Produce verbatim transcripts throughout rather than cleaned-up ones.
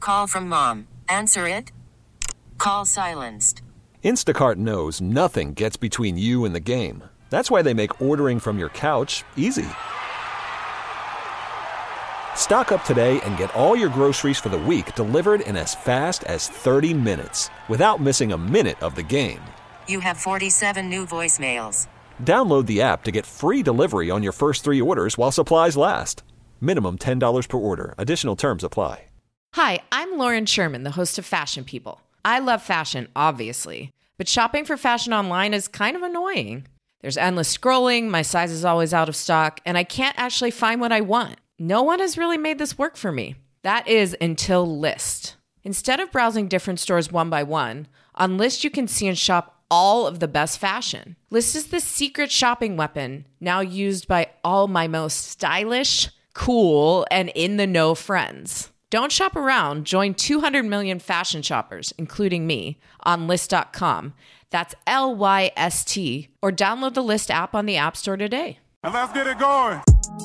Call from mom. Answer it. Call silenced. Instacart knows nothing gets between you and the game. That's why they make ordering from your couch easy. Stock up today and get all your groceries for the week delivered in as fast as thirty minutes without missing a minute of the game. You have forty-seven new voicemails. Download the app to get free delivery on your first three orders while supplies last. Minimum ten dollars per order. Additional terms apply. Hi, I'm Lauren Sherman, the host of Fashion People. I love fashion, obviously, but shopping for fashion online is kind of annoying. There's endless scrolling, my size is always out of stock, and I can't actually find what I want. No one has really made this work for me. That is until Lyst. Instead of browsing different stores one by one, on Lyst you can see and shop all of the best fashion. Lyst is the secret shopping weapon now used by all my most stylish, cool, and in-the-know friends. Don't shop around. Join two hundred million fashion shoppers, including me, on Lyst dot com. That's L Y S T. Or download the Lyst app on the App Store today. And let's get it going.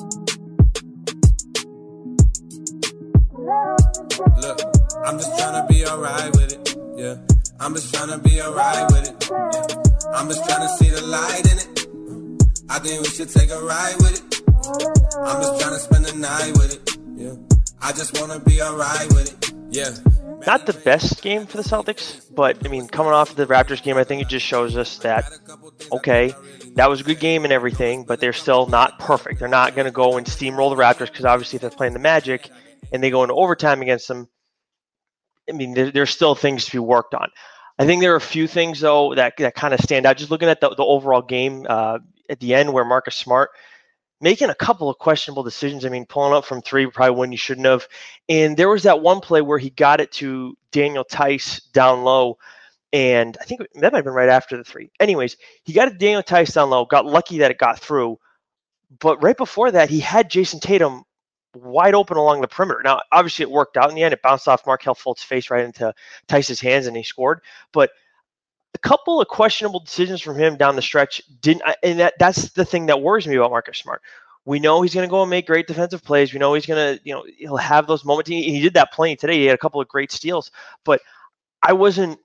Look, I'm just trying to be alright with it. Yeah, I'm just trying to be alright with it. Yeah. I'm just trying to see the light in it. I think we should take a ride with it. I'm just trying to spend the night with it. Yeah. I just want to be alright with it, yeah. Not the best game for the Celtics, but, I mean, coming off the Raptors game, I think it just shows us that, okay, that was a good game and everything, but they're still not perfect. They're not going to go and steamroll the Raptors because, obviously, if they're playing the Magic and they go into overtime against them, I mean, there, there's still things to be worked on. I think there are a few things, though, that, that kind of stand out. Just looking at the, the overall game uh, at the end where Marcus Smart making a couple of questionable decisions. I mean, pulling up from three, probably when you shouldn't have. And there was that one play where he got it to Daniel Tice down low. And I think that might have been right after the three. Anyways, he got it to Daniel Tice down low, got lucky that it got through. But right before that, he had Jason Tatum wide open along the perimeter. Now, obviously, it worked out in the end. It bounced off Markelle Fultz's face right into Tice's hands, and he scored. But a couple of questionable decisions from him down the stretch didn't, and that, that's the thing that worries me about Marcus Smart. We know he's going to go and make great defensive plays. We know he's going to, you know, he'll have those moments. He, he did that plenty today. He had a couple of great steals, but I wasn't,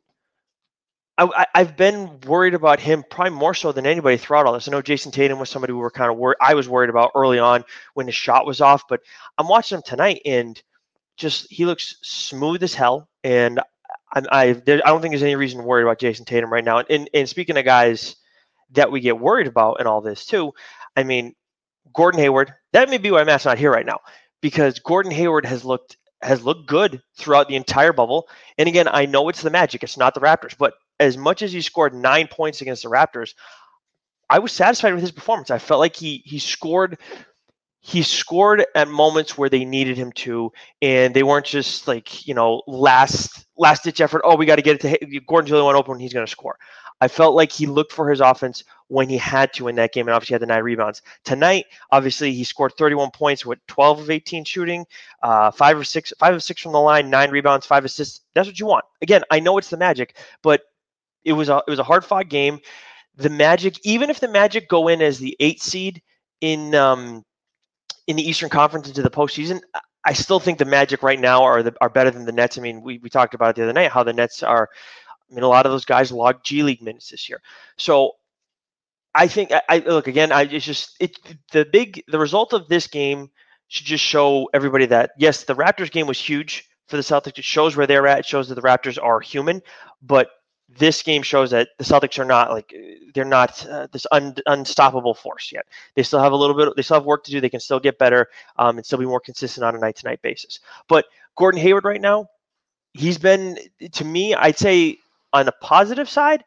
I, I've been worried about him probably more so than anybody throughout all this. I know Jason Tatum was somebody we were kind of worried. I was worried about early on when the shot was off, but I'm watching him tonight and just, he looks smooth as hell. And I, I, there, I don't think there's any reason to worry about Jason Tatum right now. And, and speaking of guys that we get worried about in all this too, I mean, Gordon Hayward, that may be why Matt's not here right now, because Gordon Hayward has looked has looked good throughout the entire bubble. And again, I know it's the Magic, it's not the Raptors, but as much as he scored nine points against the Raptors, I was satisfied with his performance. I felt like he he scored he scored at moments where they needed him to, and they weren't just like, you know, last last ditch effort. Oh, we got to get it to Gordon's the only one open. He's going to score. I felt like he looked for his offense when he had to in that game, and obviously had the nine rebounds. Tonight, obviously, he scored thirty-one points with twelve of eighteen shooting, uh, five or six, five of six from the line, nine rebounds, five assists. That's what you want. Again, I know it's the Magic, but it was a it was a hard-fought game. The Magic, even if the Magic go in as the eighth seed in um, in the Eastern Conference into the postseason, I still think the Magic right now are the, are better than the Nets. I mean, we we talked about it the other night how the Nets are. I mean, a lot of those guys logged G League minutes this year. So I think I, I look again. I it's just it the big the result of this game should just show everybody that yes, the Raptors game was huge for the Celtics. It shows where they're at. It shows that the Raptors are human, but this game shows that the Celtics are not like they're not uh, this un, unstoppable force yet. They still have a little bit. They still have work to do. They can still get better um, and still be more consistent on a night to night basis. But Gordon Hayward right now, he's been to me. I'd say. On the positive side,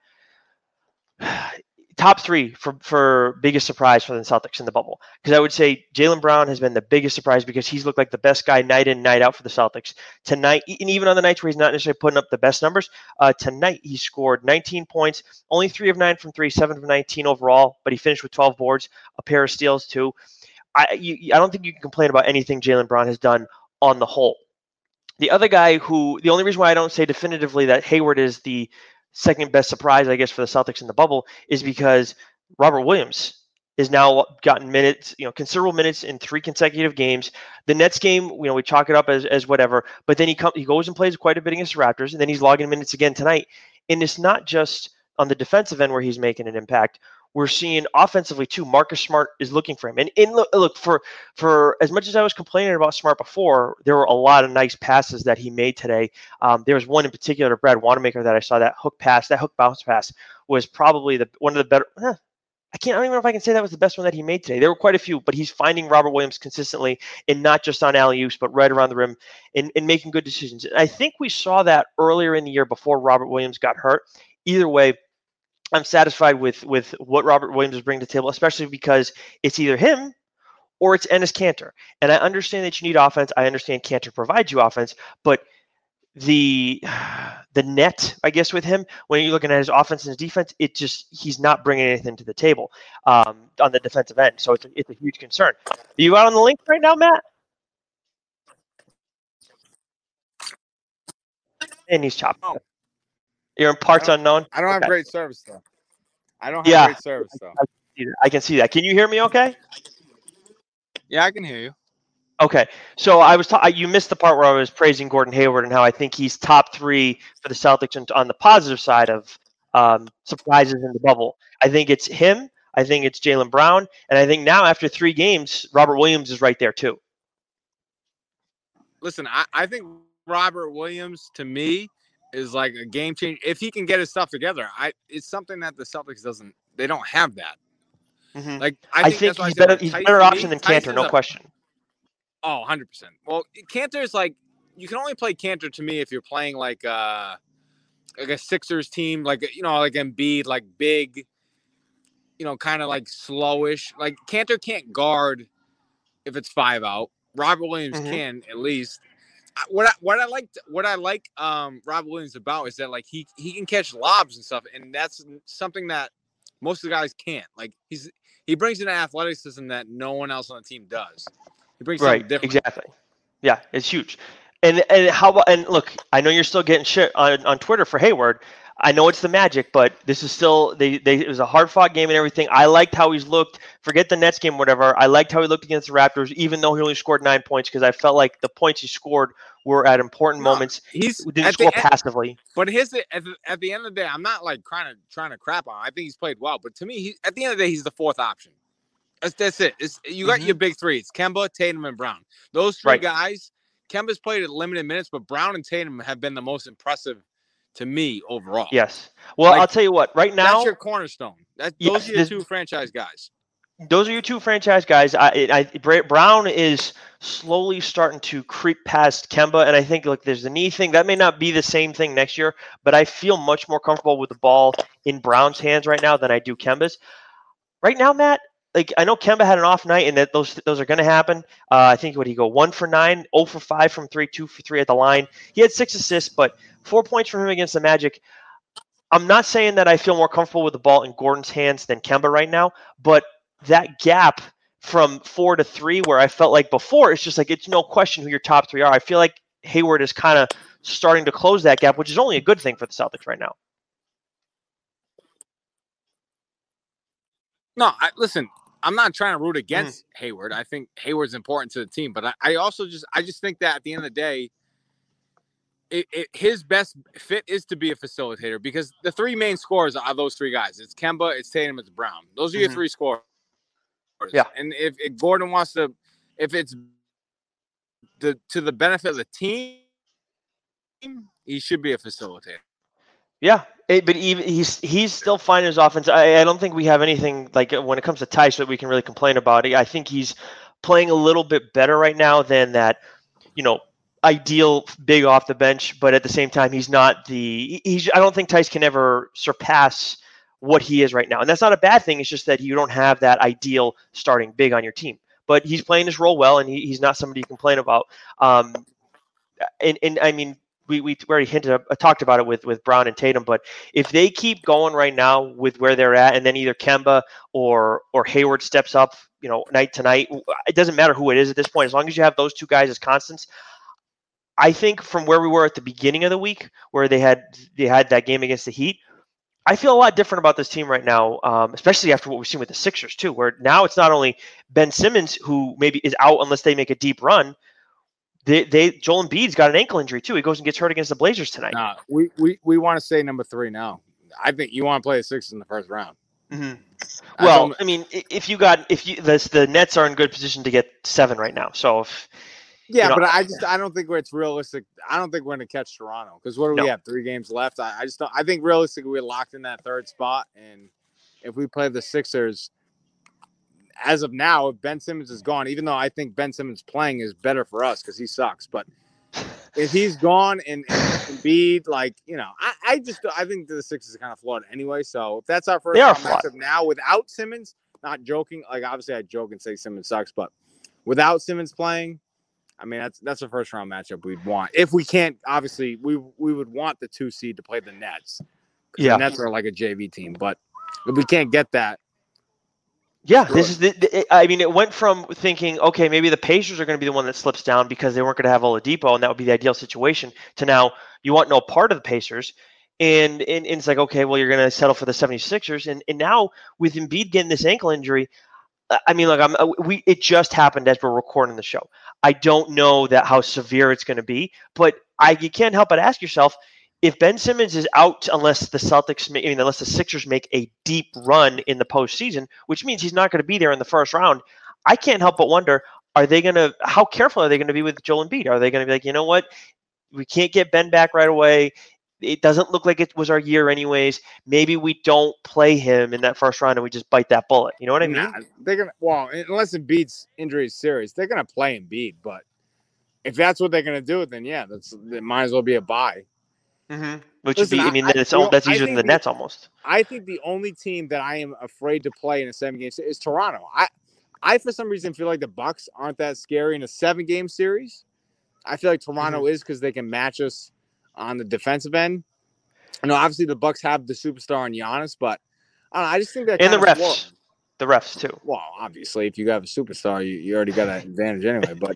top three for, for biggest surprise for the Celtics in the bubble. Because I would say Jaylen Brown has been the biggest surprise because he's looked like the best guy night in, night out for the Celtics. Tonight, and even on the nights where he's not necessarily putting up the best numbers, uh, tonight he scored nineteen points, only three of nine from three, seven of nineteen overall, but he finished with twelve boards, a pair of steals too. I, you, I don't think you can complain about anything Jaylen Brown has done on the whole. The other guy who, the only reason why I don't say definitively that Hayward is the second best surprise, I guess, for the Celtics in the bubble is because Robert Williams has now gotten minutes, you know, considerable minutes in three consecutive games. The Nets game, you know, we chalk it up as, as whatever, but then he comes, he goes and plays quite a bit against the Raptors, and then he's logging minutes again tonight. And it's not just on the defensive end where he's making an impact. We're seeing offensively too. Marcus Smart is looking for him, and, and look, look for for as much as I was complaining about Smart before, there were a lot of nice passes that he made today. Um, there was one in particular, Brad Wanamaker, that I saw, that hook pass, that hook bounce pass was probably the one of the better. Eh, I can't. I don't even know if I can say that was the best one that he made today. There were quite a few, but he's finding Robert Williams consistently, and not just on alley-oops, but right around the rim, and, and making good decisions. And I think we saw that earlier in the year before Robert Williams got hurt. Either way, I'm satisfied with with what Robert Williams is bringing to the table, especially because it's either him or it's Enes Kanter. And I understand that you need offense. I understand Kanter provides you offense, but the the net, I guess, with him, when you're looking at his offense and his defense, it just he's not bringing anything to the table um, on the defensive end. So it's a, it's a huge concern. Are you out on the link right now, Matt? And he's chopping. Oh. You're in parts I unknown? I don't have Okay. great service though. I don't have Yeah. great service though. I can see that. I can see that. Can you hear me okay? Yeah, I can hear you. Okay, so I was ta- you missed the part where I was praising Gordon Hayward and how I think he's top three for the Celtics and on the positive side of um, surprises in the bubble. I think it's him. I think it's Jaylen Brown, and I think now after three games, Robert Williams is right there too. Listen, I, I think Robert Williams to me is like a game changer if he can get his stuff together. I it's something that the Celtics doesn't. They don't have that. Mm-hmm. Like I, I think, think that's why he's I said, better. like, He's a Tyson- better to option me, than Kanter, Tyson's no a- question. Oh, one hundred percent. Well, Kanter is like, you can only play Kanter to me if you're playing like uh like a Sixers team, like, you know, like Embiid, like big, you know, kind of like slowish. Like Kanter can't guard if it's five out. Robert Williams Mhm. can at least. I- What I, what I like what I like um Robert Williams about is that like he he can catch lobs and stuff, and that's something that most of the guys can't. Like he's he brings in an athleticism that no one else on the team does. He brings something Right, different. exactly. Yeah, it's huge. And and how about and look, I know you're still getting shit on, on Twitter for Hayward. I know it's the Magic, but this is still they, they it was a hard fought game and everything. I liked how he's looked. Forget the Nets game, whatever. I liked how he looked against the Raptors, even though he only scored nine points, because I felt like the points he scored were at important No, moments. He's He didn't at score the end, passively. but his at the, at the end of the day, I'm not like trying to trying to crap on him. I think he's played well, but to me, he, at the end of the day, he's the fourth option. That's that's it. It's, you got Mhm. your big three. It's Kemba, Tatum, and Brown. Those three Right. guys. Kemba's played at limited minutes, but Brown and Tatum have been the most impressive to me overall. Yes. Well, Like, I'll tell you what. Right now, That's your cornerstone. That, Yes, those are your this- two franchise guys. those are your two franchise guys. I, I Bra- Brown is slowly starting to creep past Kemba, and I think like there's the knee thing that may not be the same thing next year, but I feel much more comfortable with the ball in Brown's hands right now than I do Kemba's. Right now, Matt, like I know Kemba had an off night, and that those those are going to happen. Uh, I think what he go one for nine, zero for five from three, two for three at the line. He had six assists, but four points from him against the Magic. I'm not saying that I feel more comfortable with the ball in Gordon's hands than Kemba right now, but that gap from four to three, where I felt like before, it's just like it's no question who your top three are. I feel like Hayward is kind of starting to close that gap, which is only a good thing for the Celtics right now. No, I, listen, I'm not trying to root against mm. Hayward. I think Hayward's important to the team, but I, I also just I just think that at the end of the day, it, it, his best fit is to be a facilitator, because the three main scorers are those three guys. It's Kemba, it's Tatum, it's Brown. Those are your mm-hmm. three scorers. Yeah. And if, if Gordon wants to, if it's the to the benefit of the team, he should be a facilitator. Yeah, it, but even he's he's still finding his offense. I, I don't think we have anything like when it comes to Tice that we can really complain about. I think he's playing a little bit better right now than that, you know, ideal big off the bench. But at the same time, he's not the he's. I don't think Tice can ever surpass what he is right now, and that's not a bad thing. It's just that you don't have that ideal starting big on your team. But he's playing his role well, and he, he's not somebody you complain about. Um, and and I mean. We, we already hinted, uh, talked about it with, with Brown and Tatum, but if they keep going right now with where they're at, and then either Kemba or or Hayward steps up, you know, night to night, it doesn't matter who it is at this point. As long as you have those two guys as constants, I think from where we were at the beginning of the week, where they had they had that game against the Heat, I feel a lot different about this team right now, um, especially after what we've seen with the Sixers too, where now it's not only Ben Simmons who maybe is out unless they make a deep run. They, they Joel Embiid's got an ankle injury too. He goes and gets hurt against the Blazers tonight. Nah, we we, we want to say number three now. I think you want to play the Sixers in the first round. Mm-hmm. Well, I mean, if you got if you the the Nets are in good position to get seven right now. So if yeah, you know, but I just I don't think it's realistic. I don't think we're going to catch Toronto because what do no. we have? Three games left. I, I just don't. I think realistically we're locked in that third spot, and if we play the Sixers. As of now, if Ben Simmons is gone, even though I think Ben Simmons playing is better for us because he sucks, but if he's gone and, and Embiid, like, you know, I, I just I think the Sixers are kind of flawed anyway. So if that's our first round matchup now without Simmons, not joking, like obviously I joke and say Simmons sucks, but without Simmons playing, I mean that's that's a first round matchup we'd want. If we can't, obviously we we would want the two seed to play the Nets. Yeah, the Nets are like a J V team, but if we can't get that. Yeah, this is the, the. I mean, it went from thinking, okay, maybe the Pacers are going to be the one that slips down because they weren't going to have Oladipo, and that would be the ideal situation. To now, you want no part of the Pacers, and and, and it's like, okay, well, you're going to settle for the 76ers, and and now with Embiid getting this ankle injury, I mean, like I'm, we it just happened as we're recording the show. I don't know that how severe it's going to be, but I you can't help but ask yourself. If Ben Simmons is out, unless the Celtics, I mean, unless the Sixers make a deep run in the postseason, which means he's not going to be there in the first round, I can't help but wonder: Are they going to? How careful are they going to be with Joel Embiid? Are they going to be like, you know what, we can't get Ben back right away. It doesn't look like it was our year, anyways. Maybe we don't play him in that first round and we just bite that bullet. You know what I mean? Nah, they're gonna. Well, unless Embiid's injury is serious, they're going to play Embiid. But if that's what they're going to do, then yeah, that's it. Might as well be a bye. Mm-hmm. Which Listen, would be, I mean, I, that's, I, that's easier than the, the Nets almost. I think the only team that I am afraid to play in a seven game series is Toronto. I, I for some reason feel like the Bucks aren't that scary in a seven game series. I feel like Toronto mm-hmm. is because they can match us on the defensive end. You know, obviously the Bucks have the superstar in Giannis, but I don't know, I just think that and the refs, floor. the refs too. Well, obviously, if you have a superstar, you, you already got an advantage anyway. But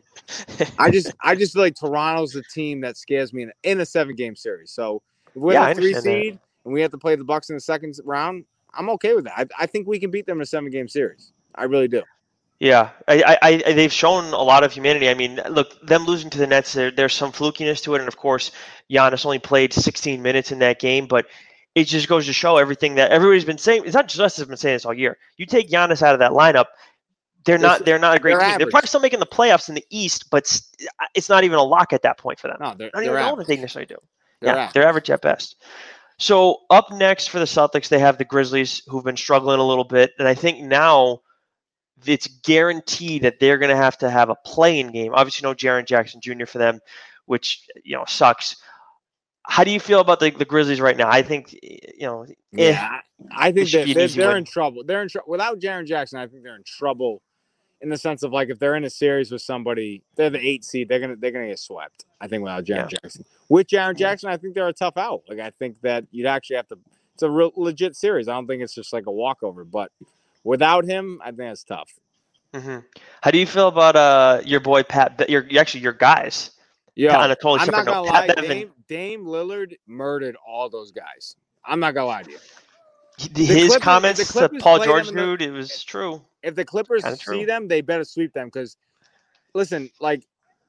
I just, I just feel like Toronto's the team that scares me in, in a seven game series. So. If we're yeah, the three seed that. and we have to play the Bucks in the second round, I'm okay with that. I, I think we can beat them in a seven-game series. I really do. Yeah, I, I, I, they've shown a lot of humanity. I mean, look, them losing to the Nets, there, there's some flukiness to it, and of course, Giannis only played sixteen minutes in that game, but it just goes to show everything that everybody's been saying. It's not just us that's been saying this all year. You take Giannis out of that lineup, they're not they're not a great they're team. average. They're probably still making the playoffs in the East, but it's not even a lock at that point for them. No, they're, not they're even average. know that they necessarily do. They're yeah, average. they're average at best. So up next for the Celtics, they have the Grizzlies, who've been struggling a little bit, and I think now it's guaranteed that they're going to have to have a play-in game. Obviously, no Jaren Jackson Junior for them, which you know sucks. How do you feel about the, the Grizzlies right now? I think you know. Yeah, eh, I think they're, they're, they're win. in trouble. They're in trouble without Jaren Jackson. I think they're in trouble in the sense of like if they're in a series with somebody, they're the eight seed. They're gonna they're gonna get swept. I think without Jaren yeah. Jackson. With Jaren Jackson, I think they're a tough out. Like I think that you'd actually have to. It's a real legit series. I don't think it's just like a walkover. But without him, I think it's tough. Mm-hmm. How do you feel about uh your boy Pat? Your actually your guys. Yeah, on a totally I'm separate not gonna note. lie. Pat Dame, Bevan, Dame Lillard murdered all those guys. I'm not gonna lie to you. His Clippers, comments to Paul George, dude, it was true. If the Clippers Kinda see true. them, they better sweep them. Because, listen, like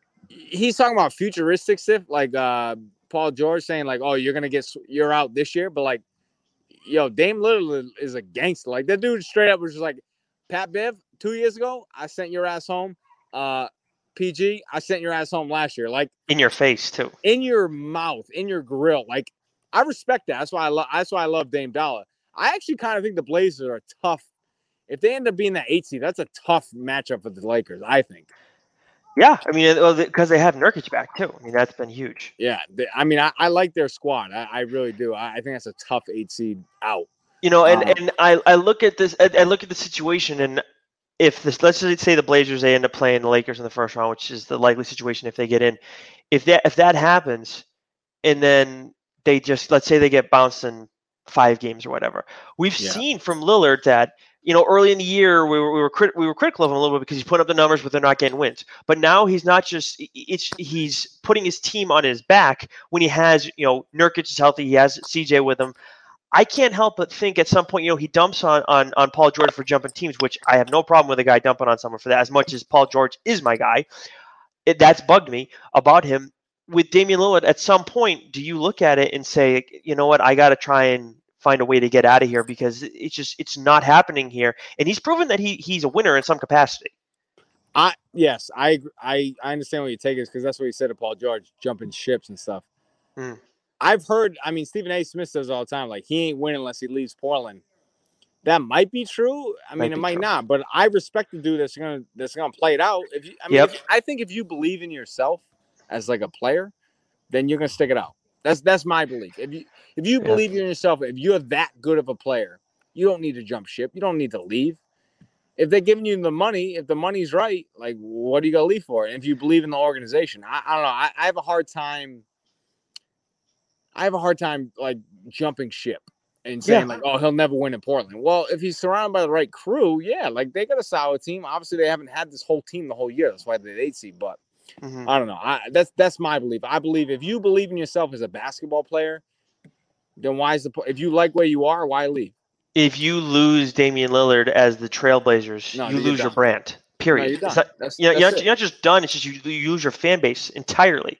he's talking about futuristic stuff, like uh, Paul George saying, like, "Oh, you're gonna get you're out this year," but like, yo, Dame Lillard is a gangster. Like that dude straight up was just like, Pat Bev, two years ago, I sent your ass home. Uh, P G, I sent your ass home last year. Like in your face too, in your mouth, in your grill. Like I respect that. That's why I love. That's why I love Dame Dollar. I actually kind of think the Blazers are tough. If they end up being that eight seed, that's a tough matchup for the Lakers, I think. Yeah, I mean, because they have Nurkic back too. I mean, that's been huge. Yeah, they, I mean, I, I like their squad. I, I really do. I, I think that's a tough eight seed out. You know, and, um, and I, I look at this. I, I look at the situation, and if this, let's just say the Blazers, they end up playing the Lakers in the first round, which is the likely situation if they get in. If that if that happens, and then they just let's say they get bounced in five games or whatever. We've Yeah. seen from Lillard that, you know, early in the year we were we were, crit- we were critical of him a little bit because he's putting up the numbers, but they're not getting wins. But now he's not just it's he's putting his team on his back when he has, you know, Nurkic is healthy, he has C J with him. I can't help but think at some point, you know, he dumps on, on, on Paul George for jumping teams, which I have no problem with a guy dumping on someone for that, as much as Paul George is my guy. It, that's bugged me about him. With Damian Lillard, at some point, do you look at it and say, you know what, I got to try and find a way to get out of here because it's just it's not happening here. And he's proven that he he's a winner in some capacity. I yes, I I I understand what you take is because that's what he said to Paul George, jumping ships and stuff. Mm. I've heard, I mean, Stephen A. Smith says all the time, like he ain't winning unless he leaves Portland. That might be true. I mean, might it might true. not, but I respect the dude that's gonna that's gonna play it out. If you, I mean, yep. if, I think if you believe in yourself as like a player, then you're gonna stick it out. That's that's my belief. If you if you yeah. believe in yourself, if you're that good of a player, you don't need to jump ship. You don't need to leave. If they're giving you the money, if the money's right, like what are you gonna leave for? And if you believe in the organization, I, I don't know. I, I have a hard time. I have a hard time like jumping ship and saying yeah. like, oh, he'll never win in Portland. Well, if he's surrounded by the right crew, yeah, like they got a solid team. Obviously, they haven't had this whole team the whole year. That's why they're eight seed. But mm-hmm. I don't know. I, that's that's my belief. I believe if you believe in yourself as a basketball player, then why is the if you like where you are, why leave? If you lose Damian Lillard as the Trailblazers, no, you lose your brand. Period. No, you're, done. Not, that's, you know, that's you're, not, you're not just done. It's just you, you lose your fan base entirely.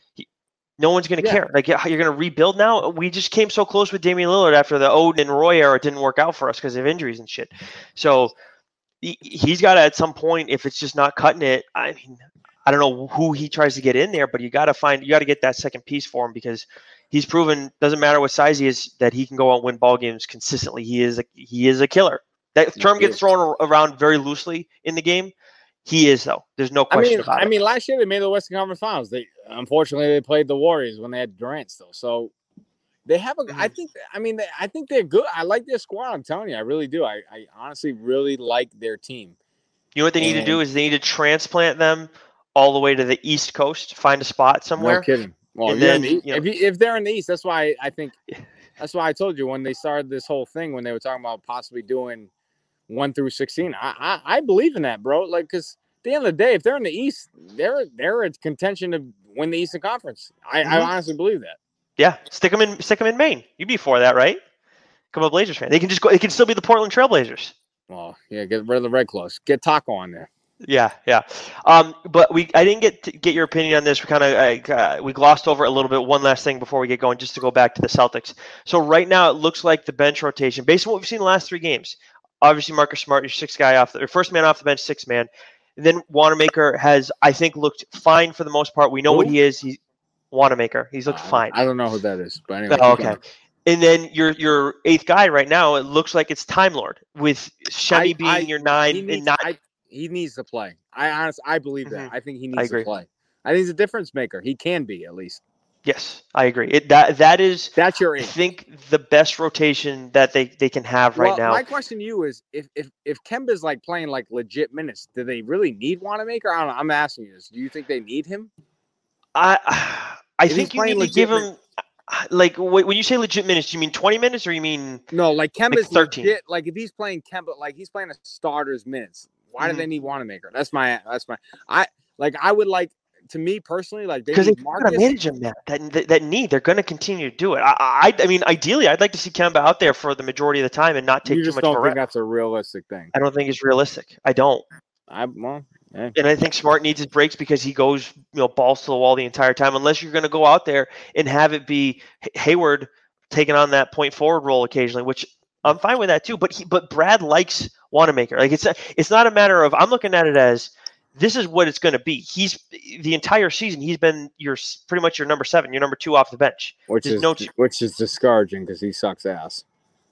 No one's going to yeah. care. Like you're going to rebuild now. We just came so close with Damian Lillard after the Oden and Roy era. It didn't work out for us because of injuries and shit. So he, he's got to at some point, if it's just not cutting it. I mean, I don't know who he tries to get in there, but you got to find, you got to get that second piece for him because he's proven, doesn't matter what size he is, that he can go out and win ball games consistently. He is a, he is a killer. That term gets thrown around very loosely in the game. He is, though. There's no question I mean, about I it. I mean, last year they made the Western Conference Finals. They unfortunately they played the Warriors when they had Durant still. So they have a. Mm-hmm. I think. I mean, they, I think they're good. I like their squad. I'm telling you, I really do. I, I honestly really like their team. You know what they and, need to do is they need to transplant them all the way to the East Coast. Find a spot somewhere. No kidding. Well, and then, then, the, you know, if you, if they're in the East, that's why I think. That's why I told you when they started this whole thing when they were talking about possibly doing one through sixteen. I I, I believe in that, bro. Like because. At the end of the day, if they're in the East, they're they're in contention to win the Eastern Conference. I, mm-hmm. I honestly believe that. Yeah, stick them in, stick them in Maine. You'd be for that, right? Come a Blazers fan. They can just go. They can still be the Portland Trailblazers. Well, yeah, get rid of the Red Claws. Get Taco on there. Yeah, yeah. Um, but we, I didn't get to get your opinion on this. We kind of uh, we glossed over it a little bit. One last thing before we get going, just to go back to the Celtics. So right now, it looks like the bench rotation, based on what we've seen in the last three games. Obviously, Marcus Smart, your sixth guy off the or first man off the bench, sixth man. And then Wanamaker has, I think, looked fine for the most part. We know Who? what he is. He's Wanamaker. He's looked uh, fine. I don't know who that is, but anyway. Oh, okay. And then your your eighth guy right now, it looks like it's Time Lord with Shemi being I, your nine. He needs, and not... I, he needs to play. I honestly, I believe that. Mm-hmm. I think he needs to play. I think he's a difference maker. He can be at least. Yes, I agree. It that that is that's your eight. I think the best rotation that they, they can have right well, now. My question to you is if if if Kemba's like playing like legit minutes, do they really need Wanamaker? I don't know. I'm asking you this. Do you think they need him? I I if think you need to give him min- like when you say legit minutes, do you mean twenty minutes or you mean no? Like Kemba's like thirteen. Legit, like if he's playing Kemba, like he's playing a starter's minutes. Why mm-hmm. do they need Wanamaker? That's my that's my I like I would like. To me personally, like because they are going to manage them that, that that need, they're going to continue to do it. I, I, I mean, ideally, I'd like to see Kemba out there for the majority of the time and not take you too just much. Don't think rep. That's a realistic thing. I don't think it's realistic. I don't. I well, yeah. And I think Smart needs his breaks because he goes, you know, balls to the wall the entire time. Unless you're going to go out there and have it be Hayward taking on that point forward role occasionally, which I'm fine with that too. But he, but Brad likes Wanamaker. Like it's a, it's not a matter of I'm looking at it as. This is what it's going to be. He's the entire season. He's been your pretty much your number seven, your number two off the bench, which There's is no, which is discouraging because he sucks ass.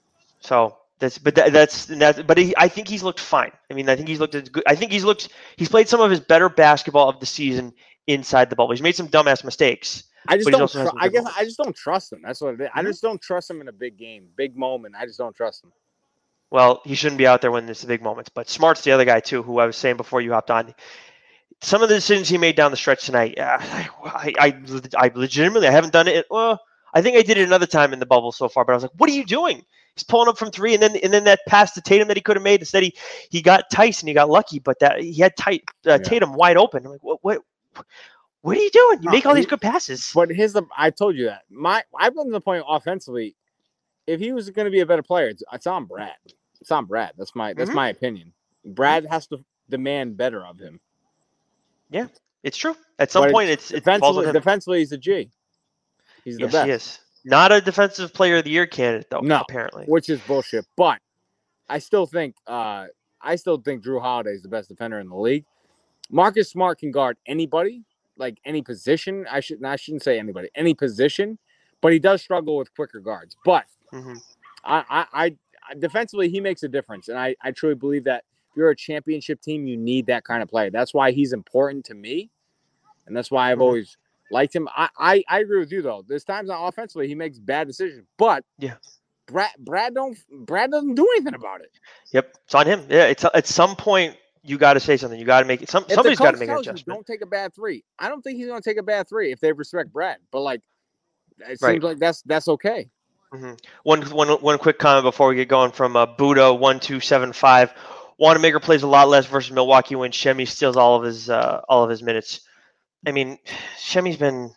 So that's but that, that's that. But he, I think he's looked fine. I mean, I think he's looked at good. I think he's looked. He's played some of his better basketball of the season inside the bubble. He's made some dumbass mistakes. I just don't. Tr- I guess moments. I just don't trust him. That's what it is. Mm-hmm. I just don't trust him in a big game, big moment. I just don't trust him. Well, he shouldn't be out there when there's the big moments. But Smart's the other guy, too, who I was saying before you hopped on. Some of the decisions he made down the stretch tonight, uh, I, I, I legitimately, I haven't done it. Well, I think I did it another time in the bubble so far, but I was like, what are you doing? He's pulling up from three, and then and then that pass to Tatum that he could have made. Instead, he, he got Tyson, he got lucky, but that he had tight, uh, yeah. Tatum wide open. I'm like, what, what, what are you doing? You make all these good passes. But here's the, I told you that. My, I've been to the point offensively, if he was going to be a better player, it's, it's on Brad. It's on Brad. That's my that's Mhm. my opinion. Brad has to demand better of him. Yeah, it's true. At some But point, it's it falls on defensively, him. defensively, he's a G. He's the Yes, best. he is. Not a defensive player of the year candidate, though. No, apparently. which is bullshit. But I still think uh, I still think Drew Holiday is the best defender in the league. Marcus Smart can guard anybody, like any position. I should I shouldn't say anybody, any position, but he does struggle with quicker guards. But Mm-hmm. I, I, I defensively he makes a difference, and I, I truly believe that if you're a championship team, you need that kind of player. That's why he's important to me, and that's why I've Mhm. always liked him. I, I, I agree with you though. There's times on offensively he makes bad decisions, but Yeah. Brad Brad don't Brad doesn't do anything about it. Yep, it's on him. Yeah, it's at some point you got to say something. You got to make it. Some If somebody's the got coach to make an tells you, adjustment. don't take a bad three. I don't think he's going to take a bad three if they respect Brad. But like, it seems Right. like that's that's okay. Mm-hmm. One, one, one quick comment before we get going from uh, Buddha one two seven five. Wanamaker plays a lot less versus Milwaukee when Shemi steals all of his uh, all of his minutes. I mean, Shemi's been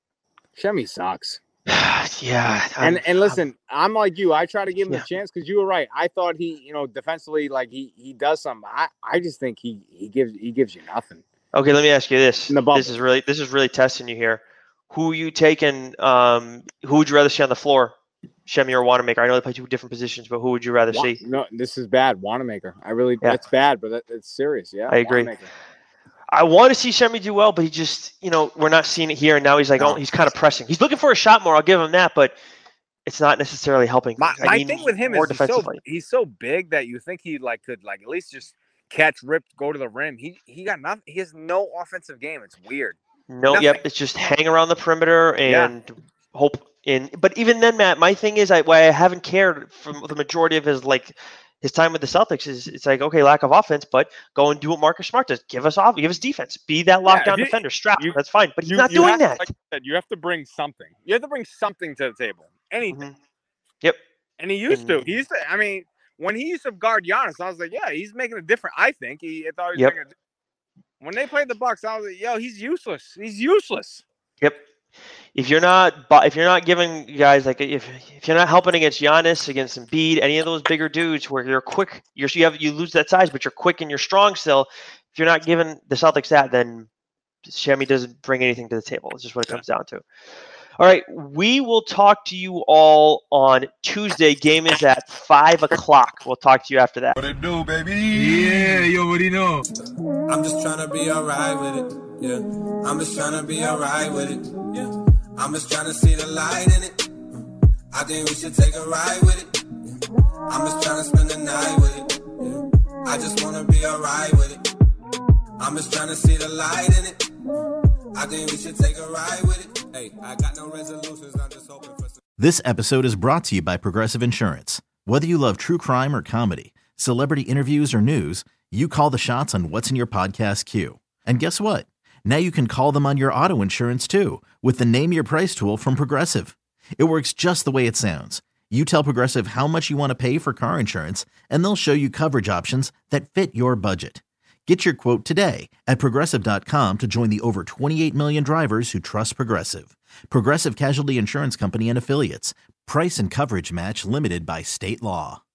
Shemi sucks. yeah. I'm- And and listen, I'm like you. I try to give him Yeah. a chance because you were right. I thought he, you know, defensively, like he he does something. I, I just think he he gives he gives you nothing. Okay, let me ask you this. In the bubble. This is really this is really testing you here. Who are you taking? Um, who would you rather see on the floor, Shemi or Wanamaker? I know they play two different positions, but who would you rather Wa- see? No, this is bad. Wanamaker. I really, Yeah. it's bad, but that, it's serious. Yeah, I agree. Wanamaker. I want to see Shemi do well, but he just, you know, we're not seeing it here. And now he's like, No. oh, he's kind of pressing. He's looking for a shot more. I'll give him that, but it's not necessarily helping. My, I my need thing with him more is he's so defensively. he's so big that you think he like could like at least just catch, rip, go to the rim. He he got nothing. He has no offensive game. It's weird. No, Nothing. yep, it's just hang around the perimeter Yeah. and hope in. But even then, Matt, my thing is, I why I haven't cared from the majority of his like his time with the Celtics is it's like okay, lack of offense, but go and do what Marcus Smart does. Give us off, give us defense. Be that Yeah, lockdown if you- defender. Strap. you- That's fine, but he's You- not you doing have to- that. Like I said, you have to bring something. You have to bring something to the table. Anything. Mhm. Yep. And he used to. And- He used to. I mean, when he used to guard Giannis, I was like, yeah, he's making a difference. I think he I thought he was Yep. making a difference. When they played the Bucks, I was like, yo, he's useless. He's useless. Yep. If you're not, bu- if you're not giving guys like if if you're not helping against Giannis, against Embiid, any of those bigger dudes where you're quick, you're you have you lose that size, but you're quick and you're strong still. If you're not giving the Celtics that, then Shemi doesn't bring anything to the table. It's just what it comes down to. All right, we will talk to you all on Tuesday. Game is at five o'clock. We'll talk to you after that. What it do, baby? Yeah, you already know. I'm just trying to be alright with it. Yeah. I'm just trying to be alright with it. Yeah. I'm just trying to see the light in it. I think we should take a ride with it. Yeah. I'm just trying to spend the night with it. Yeah. I just want to be alright with it. I'm just trying to see the light in it. I think we should take a ride with it. Hey, I got no resolutions. I'm just hoping for some. This episode is brought to you by Progressive Insurance. Whether you love true crime or comedy, celebrity interviews or news, you call the shots on what's in your podcast queue. And guess what? Now you can call them on your auto insurance too with the Name Your Price tool from Progressive. It works just the way it sounds. You tell Progressive how much you want to pay for car insurance, and they'll show you coverage options that fit your budget. Get your quote today at Progressive dot com to join the over twenty-eight million drivers who trust Progressive. Progressive Casualty Insurance Company and Affiliates. Price and coverage match limited by state law.